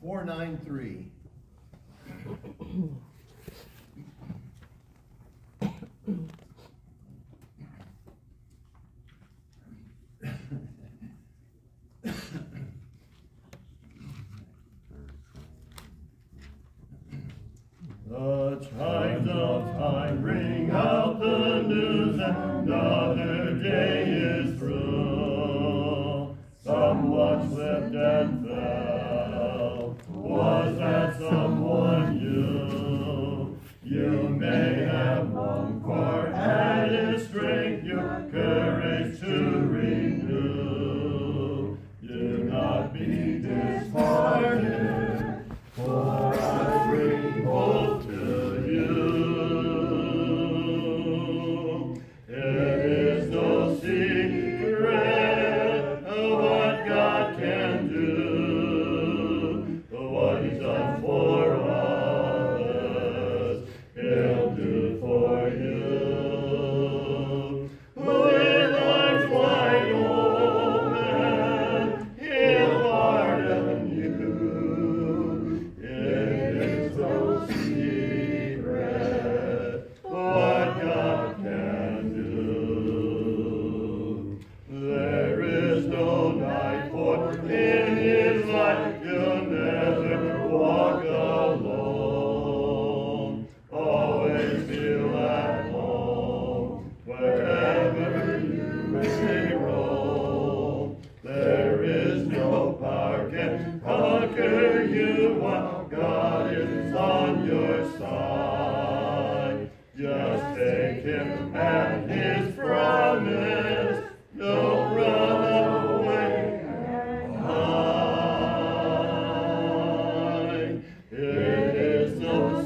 493. The chimes of time ring out the news, another day is through. Someone slipped and fell. Was that someone you? You may have longed for added strength, your courage to renew. Do not be disheartened, for I bring hope to you. It is no secret what God can do. What He's done for others, He'll do for you. With arms wide open, He'll pardon you. It is no secret what God can do. There is no night, for in His light you'll never walk alone. Always feel at home wherever you may roam. There is no power can conquer you while God is on your side. Just take Him at His promise. Don't run away and hide. It is no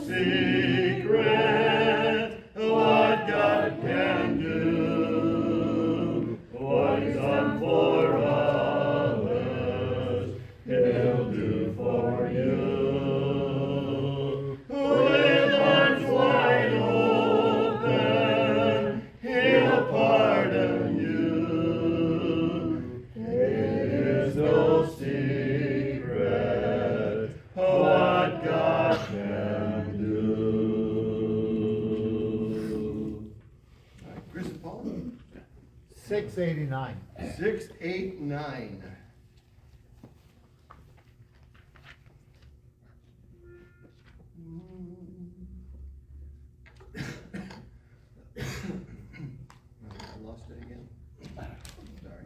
secret what God can do. What He's done for others, He'll do for you. With arms wide open, He'll pardon you. It is no secret what God can do. All right, Chris and Paul. 689. 689. I lost it again. Sorry.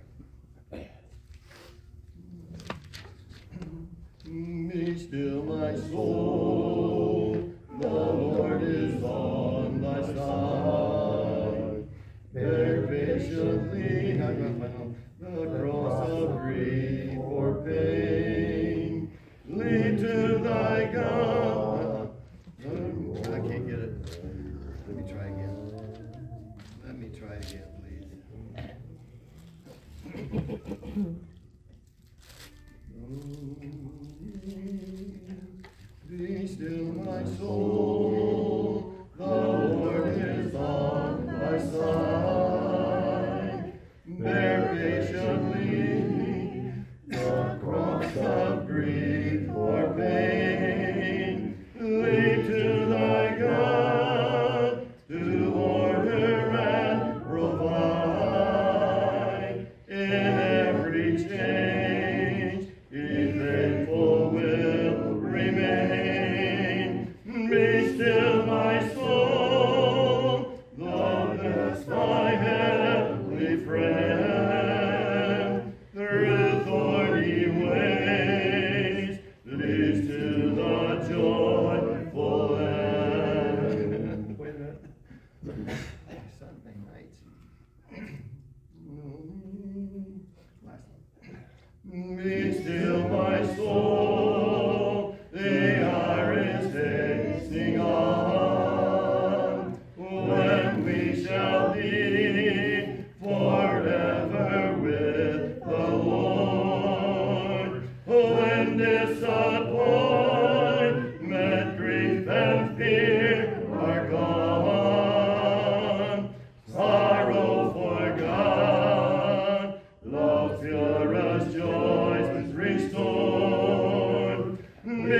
Be still, my soul, the Lord is on thy side. Bear patiently the cross of grief or pain. Lead to thy God. I can't get it. Let me try again. Let me try again, Be still, my soul, the Lord is on thy side. Bear patiently the cross of grief or pain. Lead to thy God to order and provide. In every change, He faithful will remain. Be still, my soul, though that's thy heavenly friend. Through thorny ways leads to the joyful end. Wait a minute. Sunday nights. Last one. Be still, my soul, the hour is hasting on, when we shall be forever with the Lord. When disappointment, grief, and fear are gone, sorrow forgot, love pure as joys restored.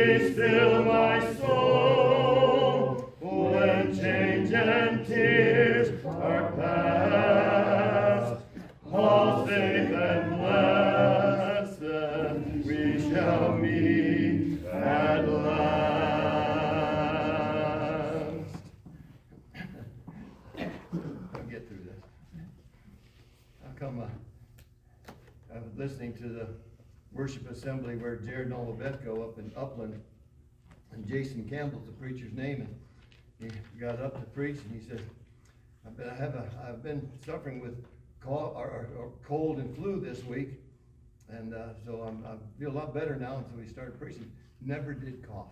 I was listening to the worship assembly where Jared Nolovitko up in Upland, and Jason Campbell's the preacher's name, and he got up to preach, and he said, I've been suffering with cold and flu this week, and so I feel a lot better now until we started preaching. Never did cough.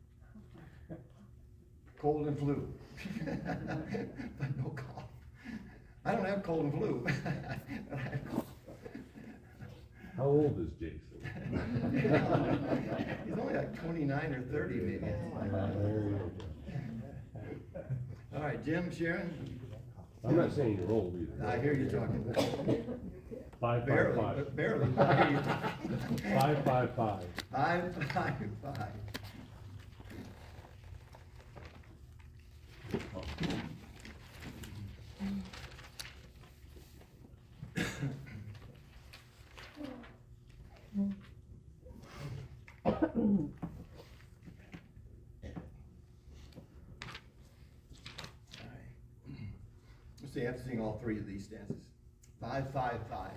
Cold and flu, but no cough. I don't have cold and flu. But I have cough. How old is Jason? He's only like 29 or 30 maybe. All right, Jim, Sharon. I'm not saying you're old either. I hear you talking. 555. Barely, but barely. I hear you talking. 555. 555. Let's see, I have to sing all three of these stanzas. 555.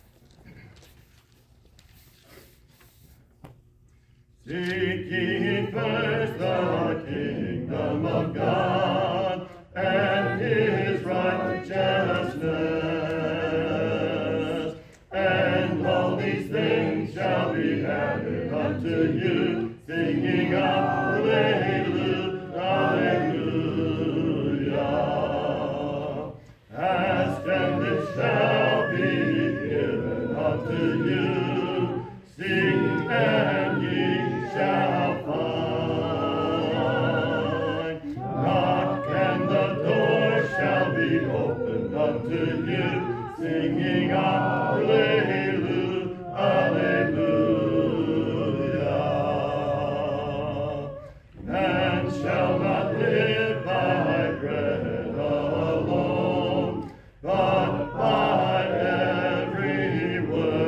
Seek ye first the kingdom of God and his righteousness, and all these things shall be added unto you, singing Alleluia, Alleluia. Ask and it shall be given unto you, seek and ye shall find. Knock and the door shall be opened unto you, singing Alleluia, Alleluia. Man shall not live by bread alone, but by every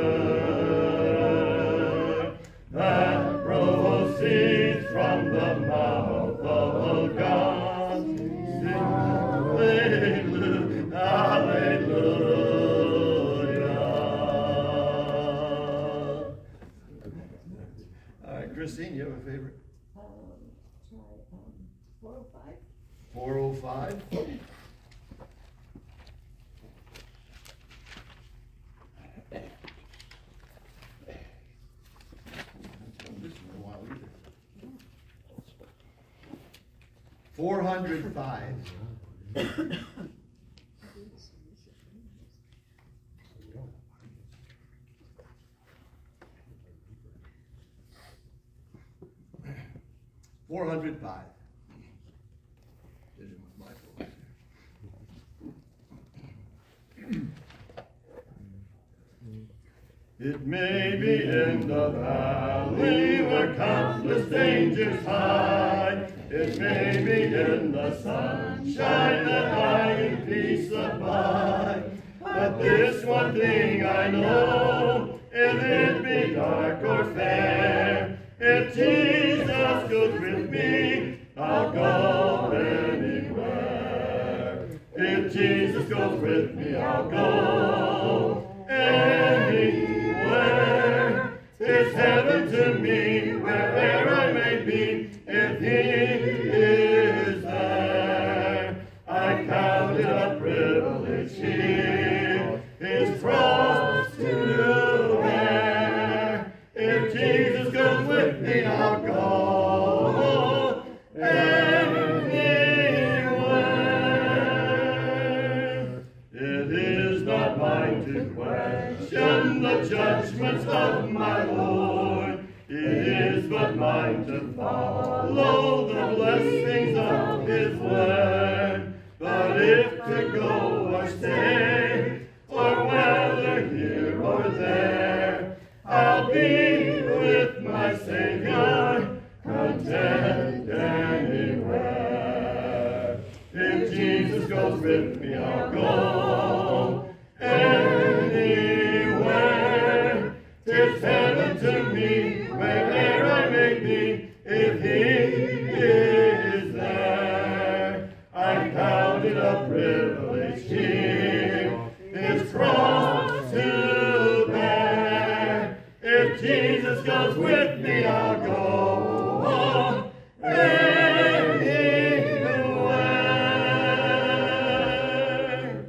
word that proceeds from the mouth of God. Sing Alleluia, Alleluia. All right, Christine, you have a favorite? Try 405. 405. This is a while either. 405. $405. Did it with my folks. It may be in the valley where countless dangers hide. It may be in the sunshine that I in peace abide. But this one thing I know, if it be dark or fair, if Jesus goes with me, I'll go anywhere. If Jesus goes with me, I'll go anywhere. It's heaven to me, wherever I may be, if he is there. I count it a privilege here, his cross to bear. If Jesus goes with me, I'll go anywhere. It is not mine to question the judgments of my Lord. It is but mine to follow the blessings of his word. But if to go or stay, or whether here or there, I'll be with my Savior, content anywhere. If Jesus goes with me, I'll go anywhere. 'Tis heaven to me, where'er I may be, if he is there. I count it a privilege here, his cross to bear. Jesus goes with me, I'll go anywhere.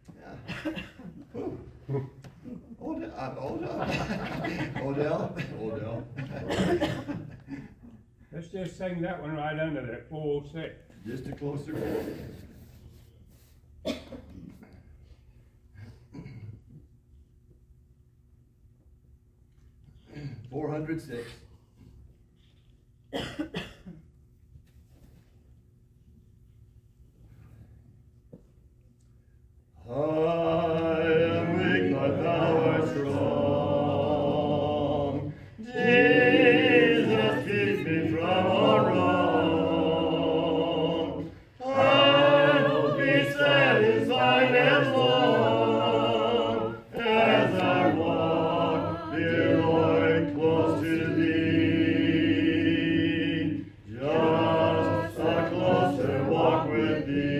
Odell. Let's just sing that one right under that 406. Just a closer. $406. I am weak, but thou art strong. Jesus keeps me from all wrong. I'll be satisfied as long as I walk, dear Lord, close to thee. Just a closer walk with thee.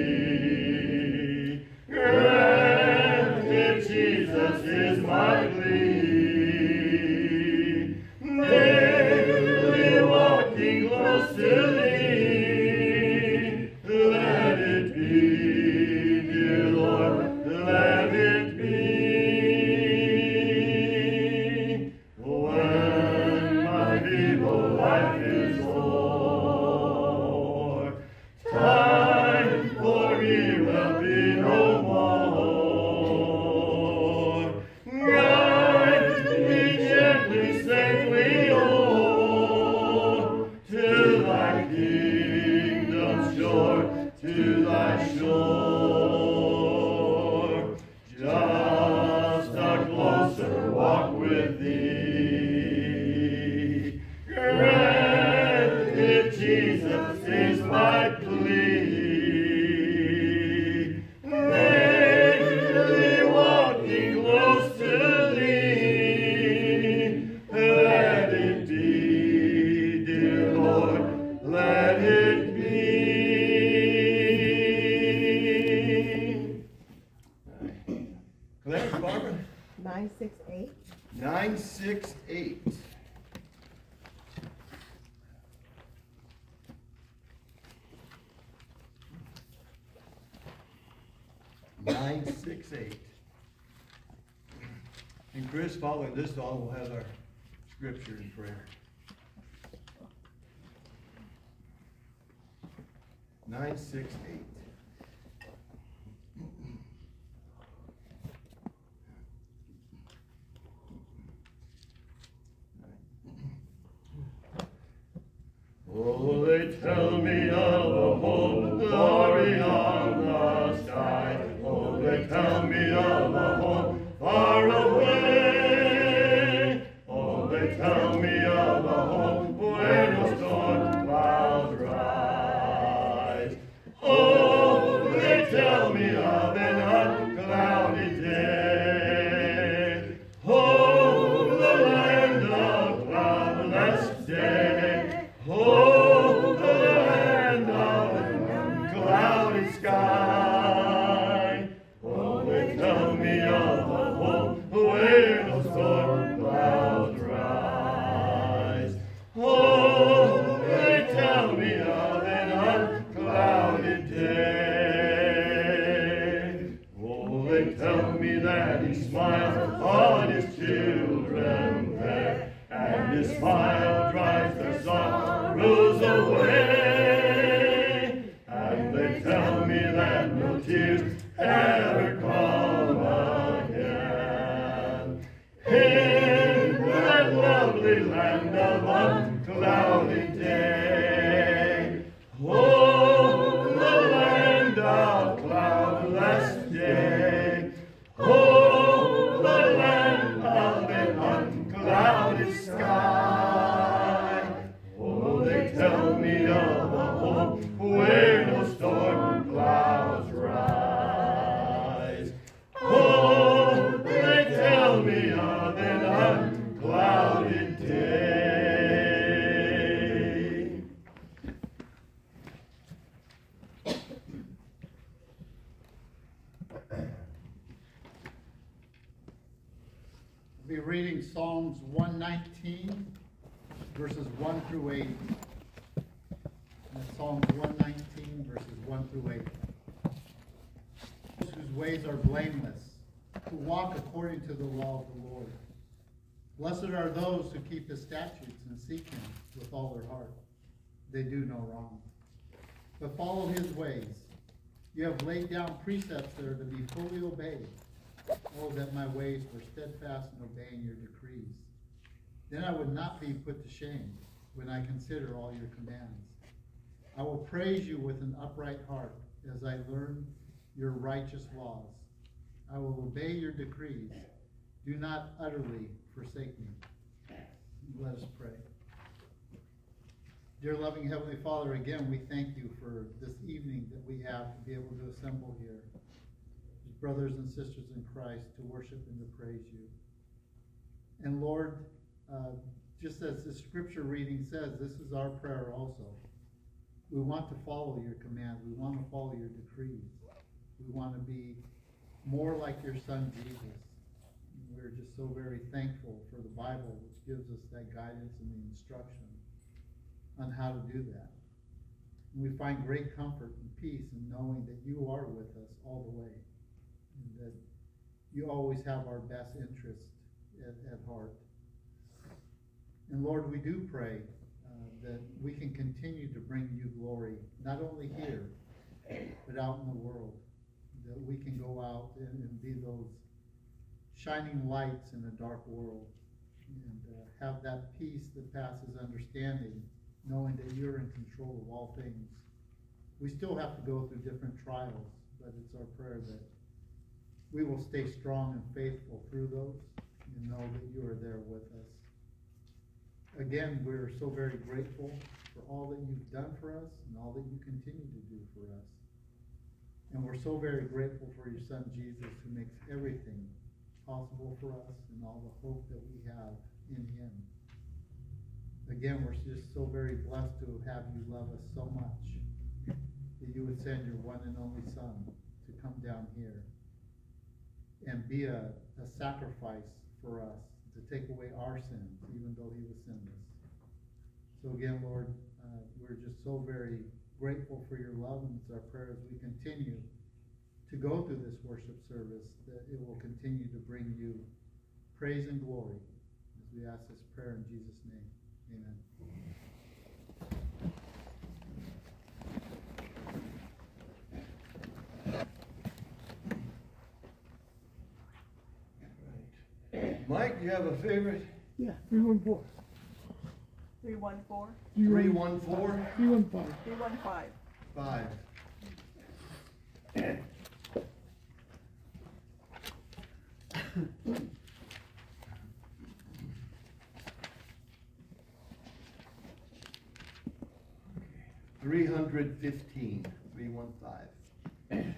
Granted, Jesus is my plea. Daily walking close to thee. Let it be, dear Lord, let it be. When my feeble life is o'er, time for me will be no more. Guide me gently, safely o'er to thy kingdom's shore, to thy shore. Just a closer walk with thee. Granted, Jesus is my plea. Daily walking close to thee. Let it be, dear Lord, let it be. Clarence, Barbara? 968. 968. And Chris, following this song, we'll have our scripture and prayer. 968. Oh, they tell me of a hope, glory on the sky. Oh, they tell me of a hope far away. Oh, they tell me of a hope where no storm clouds rise. Oh, they tell me of an unclouded day. Oh, the land of cloudless day. Oh, the land of unclouded sky. Oh, they tell me of a home where no storm clouds rise. Oh, they tell me of an unclouded day. Oh, they tell me that he smiles on his children there, and his smile drives their sorrows away. And they tell me that no tears ever come again. In that lovely land of unclouded day. Oh, the land of cloudless day. Oh, the land of an unclouded sky. Oh, they tell me of a home where no storm clouds rise. Oh, they tell me of an unclouded day. Be reading Psalms 119, verses 1 through 8. Psalms 119, verses 1 through 8. Those whose ways are blameless, who walk according to the law of the Lord. Blessed are those who keep his statutes and seek him with all their heart. They do no wrong, but follow his ways. You have laid down precepts that are to be fully obeyed. Oh, that my ways were steadfast in obeying your decrees. Then I would not be put to shame when I consider all your commands. I will praise you with an upright heart as I learn your righteous laws. I will obey your decrees. Do not utterly forsake me. Let us pray. Dear loving Heavenly Father, again, we thank you for this evening that we have to be able to assemble here, as brothers and sisters in Christ, to worship and to praise you. And Lord, just as the scripture reading says, this is our prayer also. We want to follow your commands. We want to follow your decrees. We want to be more like your Son, Jesus. And we're just so very thankful for the Bible, which gives us that guidance and the instruction on how to do that. And we find great comfort and peace in knowing that you are with us all the way, and that you always have our best interest at heart. And Lord, we do pray that we can continue to bring you glory, not only here, but out in the world, that we can go out and be those shining lights in a dark world, and have that peace that passes understanding, knowing that you're in control of all things. We still have to go through different trials, but it's our prayer that we will stay strong and faithful through those, and know that you are there with us. Again, we're so very grateful for all that you've done for us and all that you continue to do for us. And we're so very grateful for your Son, Jesus, who makes everything possible for us and all the hope that we have in him. Again, we're just so very blessed to have you love us so much that you would send your one and only Son to come down here and be a sacrifice for us, to take away our sins, even though he was sinless. So again, Lord, we're just so very grateful for your love, and it's our prayer as we continue to go through this worship service, that it will continue to bring you praise and glory, as we ask this prayer in Jesus' name. Amen. Mike, do you have a favorite? Yeah, 314. 314, 314? 315. 315. 5. $315. 315.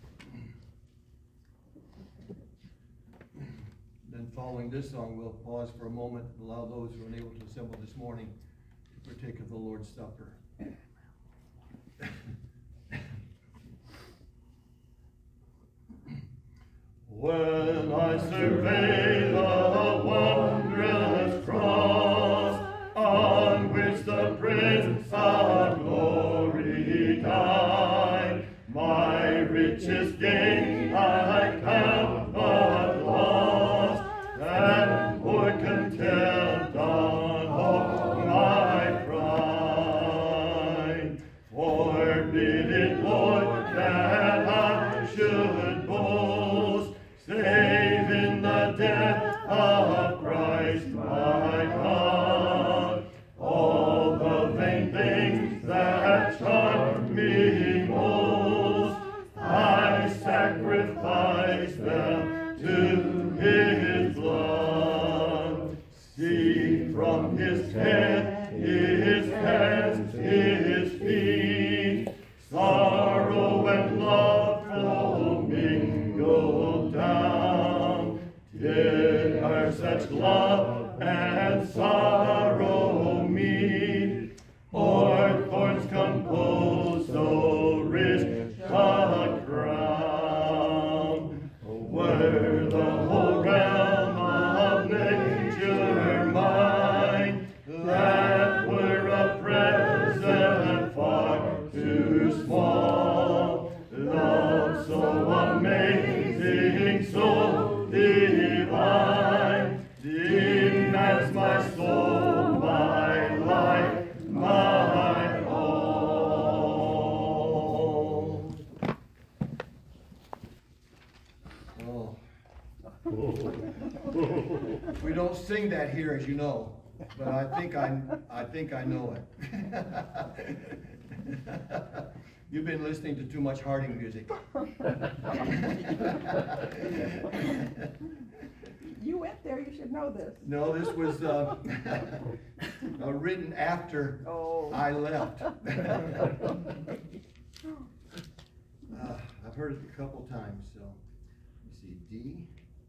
Then following this song, we'll pause for a moment and allow those who are unable to assemble this morning to partake of the Lord's Supper. When I survey the wondrous cross on which the Prince of Glory died, my richest gain I count but loss, and pour contempt on all my pride. Forbid it, Lord, that I should boast, save in the death of Christ my God. All the vain things that charm me most, I sacrifice them to his blood. See from his head, his hands, his feet, sorrow and love mingled down. Did e'er such love and sorrow meet, or thorns compose so rich a crown? Were the whole realm of nature that here, as you know, but I think I know it. You've been listening to too much Harding music. You went there, you should know this. No, this was written after Oh. I left. I've heard it a couple times, so, let me see, D.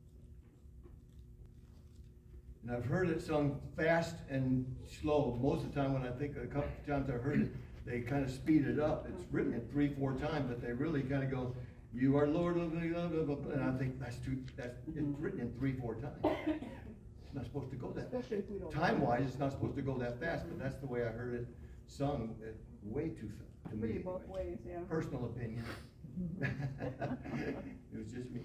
And I've heard it sung fast and slow. Most of the time when I think, a couple of times I've heard it, they kind of speed it up. It's written in 3-4 times, but they really kind of go, you are Lord of the, and I think it's written in 3-4 times. It's not supposed to go that fast. Especially if we don't. Time-wise, it's not supposed to go that fast, but that's the way I heard it sung, way too fast to Pretty me. both ways, yeah. Personal opinion. It was just me.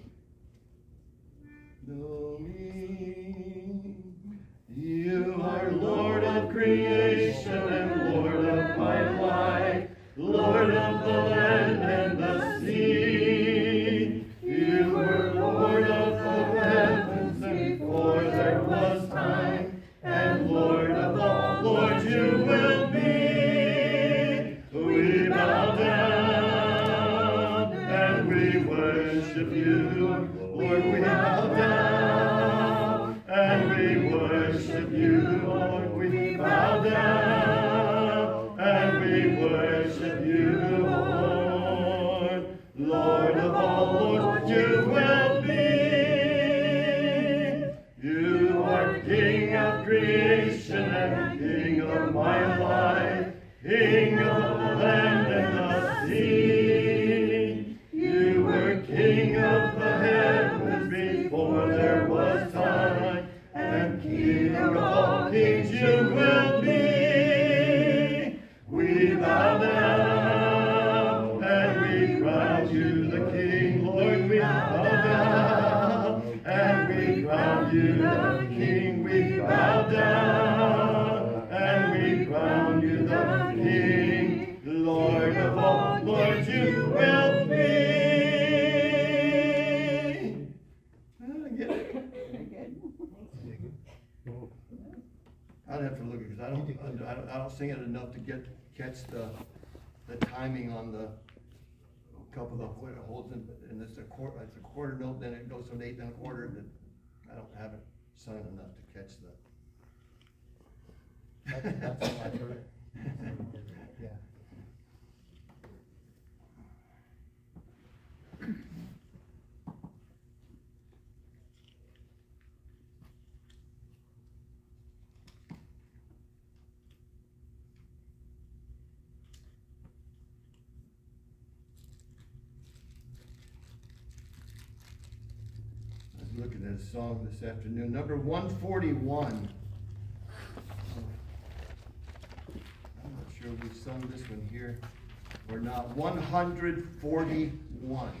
Know me, you are Lord of creation and Lord of my life, Lord of the land and the sea. You were Lord of the heavens before there was time, and Lord of all lords you will be. We bow down and we worship you, Lord, we bow down and we worship you, Lord, we bow down and we worship you, Lord. Lord of all lords you will be. You are King of creation and King of my life, King of the land and the sea. You were King of the heavens before there was time, and King of all kings you will be. We bow down and we crown you the King, Lord, we bow down and we crown you the King, we bow down and we crown you the King, Lord of all lords you will be. I get it. Very good. I'd have to look because I don't sing it enough to catch the timing on the couple of what it holds in, and it's a quarter note, then it goes to an 1/8 and a quarter. That I haven't sung enough to catch the. That's how I heard it. Yeah. I was looking at a song this afternoon, number 141. I'm not sure we sung this one here or not. 141.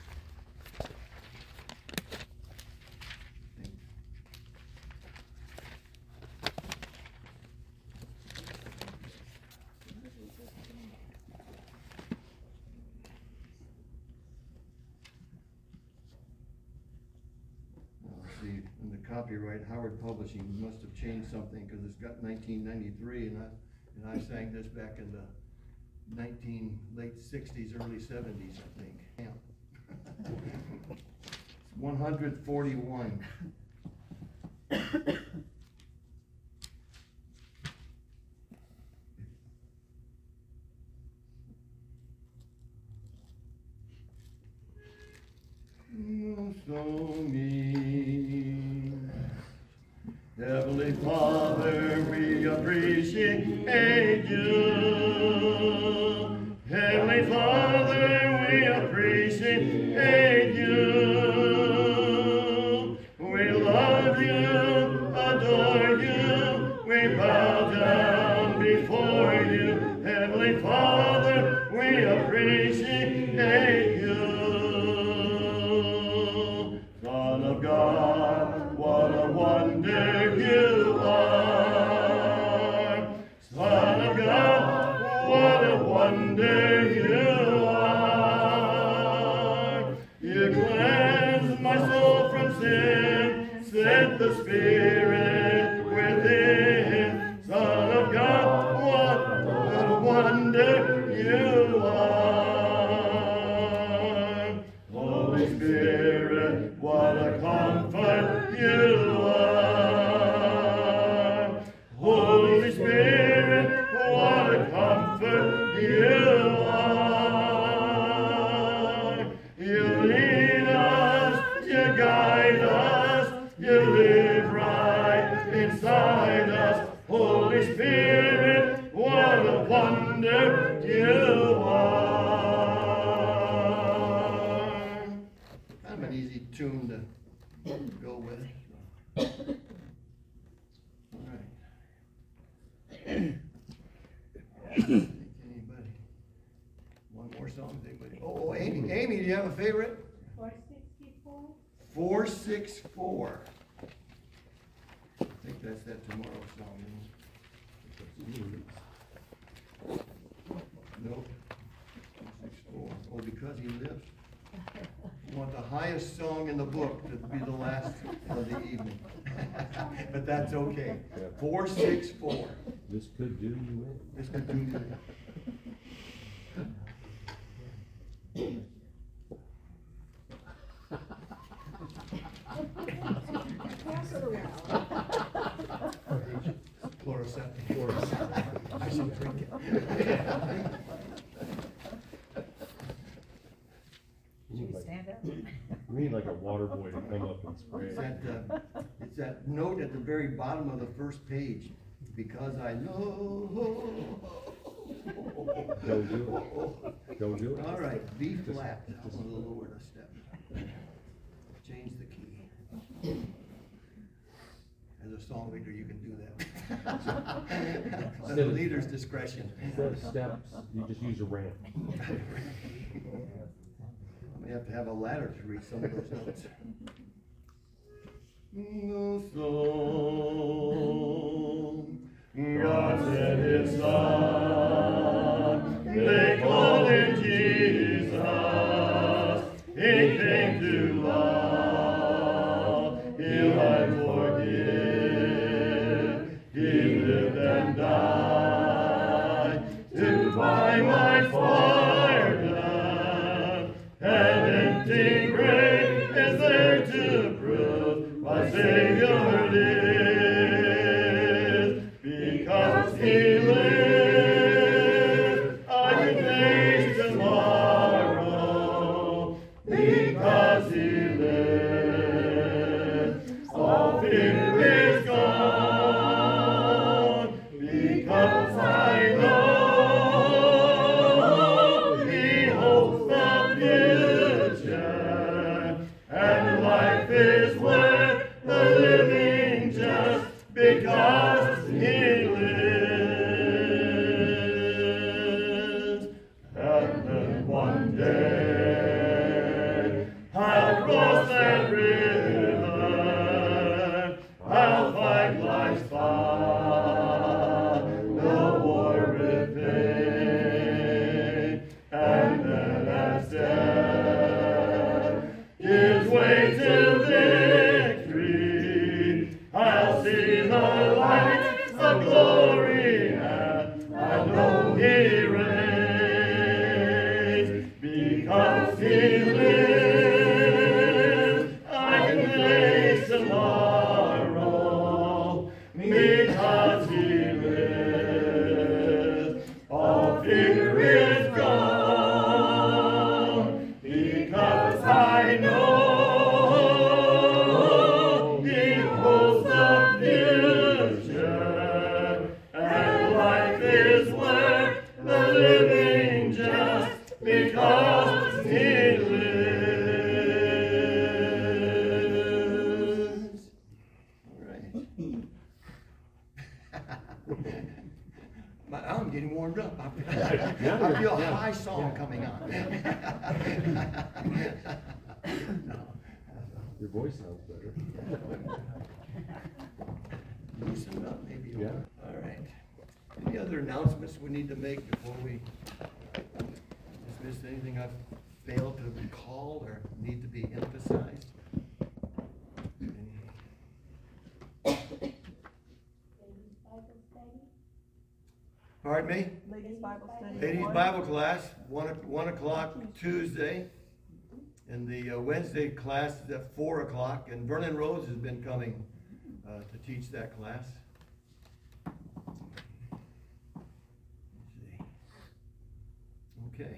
Let's see, in the copyright, Howard Publishing must have changed something because it's got 1993, and I sang this back in the late 60s, early 70s, I think. Yeah. It's 141. So mean. Heavenly Father, we appreciate you. Heavenly Father, we appreciate you. We love you, adore you, we bow down before you. Heavenly Father, we appreciate you. Son of God, what a wonder you are. Son of God, what a wonder you are. You cleanse my soul from sin, set the Spirit inside us. Holy Spirit, what a wonder you are. Kind of an easy tune to go with. All right. Anybody? One more song? Anybody? Oh, Amy. Amy, do you have a favorite? 464. 464. I think that's that Tomorrow song. Isn't it? Nope. 464. Oh, Because He Lives. You want the highest song in the book to be the last of the evening. But that's okay. 464. This could do you in. This could do you. Pass it around. Chloroseptic. I should drink it. Should we stand up? We need like a water boy to come up and spray It's it. it's that note at the very bottom of the first page. Because I know. Don't do it. Don't do it. All right, B flat. I'm gonna lower the step. Change the key. As a song leader, you can do that. At the leader's discretion. Instead of steps, you just use a ramp. We have to have a ladder to reach some of those notes. The song God sent His Son, they called Him Jesus. He came to love, heal and forgive. He lived and died to buy my pardon. An empty grave is there to prove my Savior lives. Because He lives, I can face tomorrow. Because He lives, all fear is gone. Because I know He holds the future, and life is worth the living just because He lives. And then one day I'll cross that river, I'll fight life's fight, no war with pain, and then as death gives way to victory, I'll see the light of glory, and I know He reigns. Because He lives, I can face tomorrow. Because He lives, all fear is gone. Because I know He holds the future, and life is worth the living just because He lives. All right. I'm getting warmed up. I feel a high song coming on. Your voice sounds better. Loosen up, maybe. Yeah. All right. Any other announcements we need to make before we dismiss? Anything I've failed to recall or need to be emphasized? Pardon me? Ladies Bible study. Ladies Bible class, 1 o'clock Tuesday. And the Wednesday class is at 4 o'clock. And Vernon Rose has been coming to teach that class. Let's see. Okay.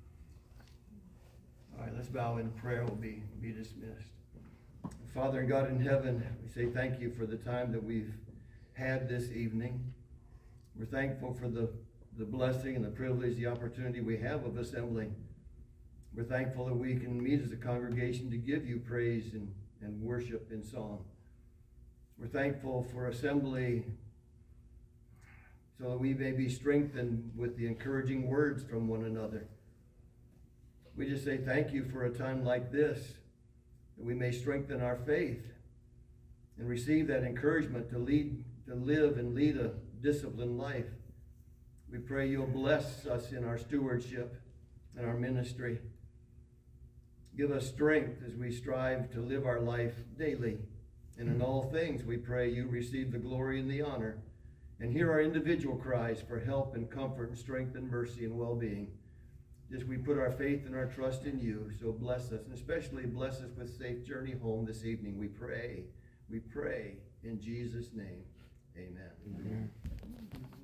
All right, let's bow in prayer. We'll be dismissed. Father and God in heaven, we say thank you for the time that we've had this evening. We're thankful for the blessing and the privilege, the opportunity we have of assembling. We're thankful that we can meet as a congregation to give you praise and worship in song. We're thankful for assembly so that we may be strengthened with the encouraging words from one another. We just say thank you for a time like this, that we may strengthen our faith and receive that encouragement to live and lead a disciplined life. We pray you'll bless us in our stewardship and our ministry. Give us strength as we strive to live our life daily. And in all things, we pray you receive the glory and the honor. And hear our individual cries for help and comfort and strength and mercy and well-being. Just we put our faith and our trust in you. So bless us, and especially bless us with safe journey home this evening. We pray in Jesus' name. Amen. Amen.